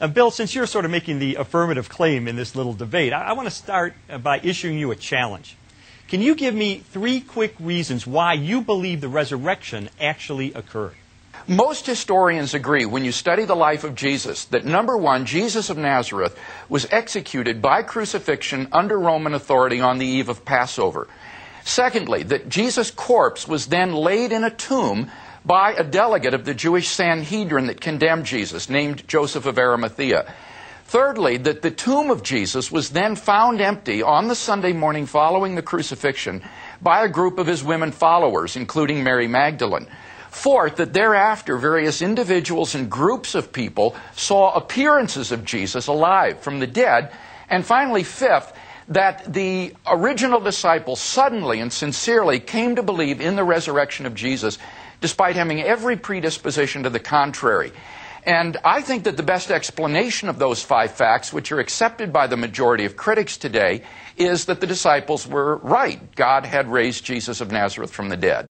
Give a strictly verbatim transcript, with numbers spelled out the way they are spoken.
Uh, Bill, since you're sort of making the affirmative claim in this little debate, I, I want to start by issuing you a challenge. Can you give me three quick reasons why you believe the resurrection actually occurred? Most historians agree, when you study the life of Jesus, that number one, Jesus of Nazareth was executed by crucifixion under Roman authority on the eve of Passover. Secondly, that Jesus' corpse was then laid in a tomb by a delegate of the Jewish Sanhedrin that condemned Jesus, named Joseph of Arimathea. Thirdly, that the tomb of Jesus was then found empty on the Sunday morning following the crucifixion by a group of his women followers, including Mary Magdalene. Fourth, that thereafter various individuals and groups of people saw appearances of Jesus alive from the dead. And finally, fifth, that the original disciples suddenly and sincerely came to believe in the resurrection of Jesus, despite having every predisposition to the contrary. And I think that the best explanation of those five facts, which are accepted by the majority of critics today, is that the disciples were right. God had raised Jesus of Nazareth from the dead.